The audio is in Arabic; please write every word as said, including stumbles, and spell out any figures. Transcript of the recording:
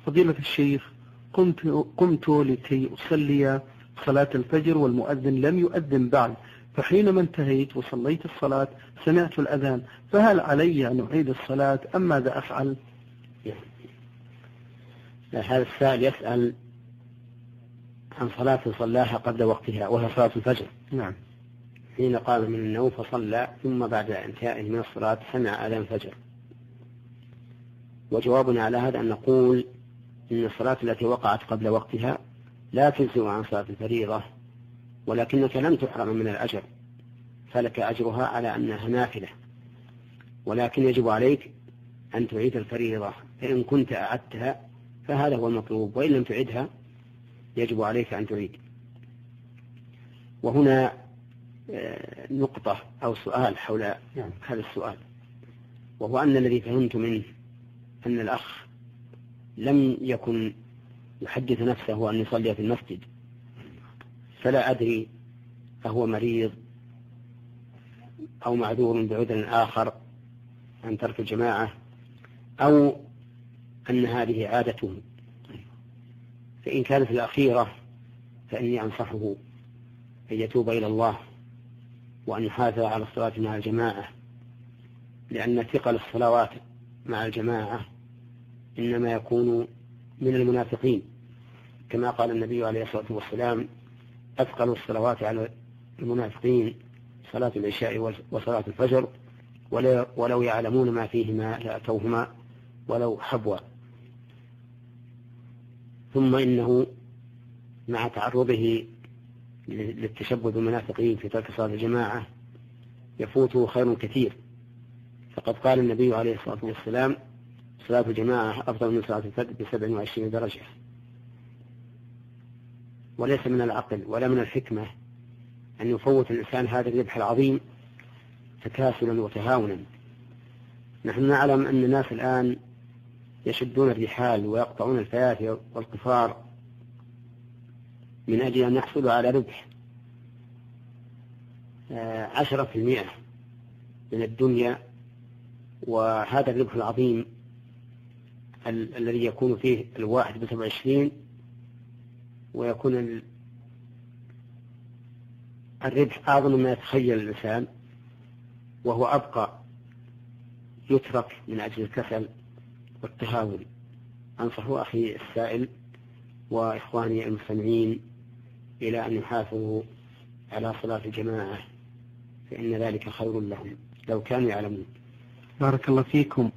فضيلة الشيخ، قمت, قمت لكي أصلي صلاة الفجر والمؤذن لم يؤذن بعد، فحينما انتهيت وصليت الصلاة سمعت الأذان، فهل علي أن أعيد الصلاة أم ماذا أفعل؟ هذا السائل يسأل عن صلاة صلاها قبل وقتها وهي صلاة الفجر. نعم. حين قام من النوم فصلى، ثم بعد انتهائه من الصلاة سمع أذان الفجر. وجوابنا على هذا أن نقول إن الصلاة التي وقعت قبل وقتها لا تجزئ عن صلاة الفريضة، ولكنك لم تحرم من الأجر، فلك أجرها على أنها نافلة، ولكن يجب عليك أن تعيد الفريضة، فإن كنت أعدتها فهذا هو المطلوب، وإن لم تعدها يجب عليك أن تعيد. وهنا نقطة أو سؤال حول هذا السؤال، وهو أن الذي فهمت منه أن الأخ لم يكن يحدث نفسه أن يصلي في المسجد، فلا أدري أهو مريض أو معذور بعذر آخر عن ترك الجماعة، أو أن هذه عادته. فإن كانت الأخيرة فإني أنصحه أن يتوب إلى الله وأن يحافظ على الصلاة مع الجماعة، لأن ثقل الصلوات مع الجماعة إنما يكون من المنافقين، كما قال النبي عليه الصلاة والسلام: أثقل الصلوات على المنافقين صلاة العشاء وصلاة الفجر، ولو يعلمون ما فيهما لأتوهما ولو حبوا. ثم إنه مع تعرضه للتشبه بالمنافقين في ترك صلاة الجماعة يفوته خير كثير، فقد قال النبي عليه الصلاة والسلام: صلاة الجماعة أفضل من صلاة الفجر بسبع وعشرين درجة. وليس من العقل ولا من الحكمة أن يفوت الإنسان هذا الربح العظيم تكاسلا وتهاونا. نحن نعلم أن الناس الآن يشدون الرحال ويقطعون الفيافي والقفار من أجل أن يحصلوا على ربح عشرة في المئة من الدنيا، وهذا الربح العظيم ال- الذي يكون فيه الواحد بسبع وعشرين، ويكون الربح أعظم مما يتخيل الإنسان، وهو أبقى يترك من أجل الكسل والتهاون. أنصح أخي السائل وإخواني المستمعين إلى أن يحافظوا على صلاة الجماعة، فإن ذلك خير لهم لو كانوا يعلمون. بارك الله فيكم.